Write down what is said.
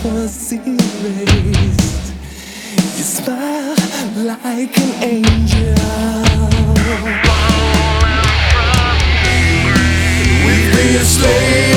was erased. You smile like an angel. We've been slaves.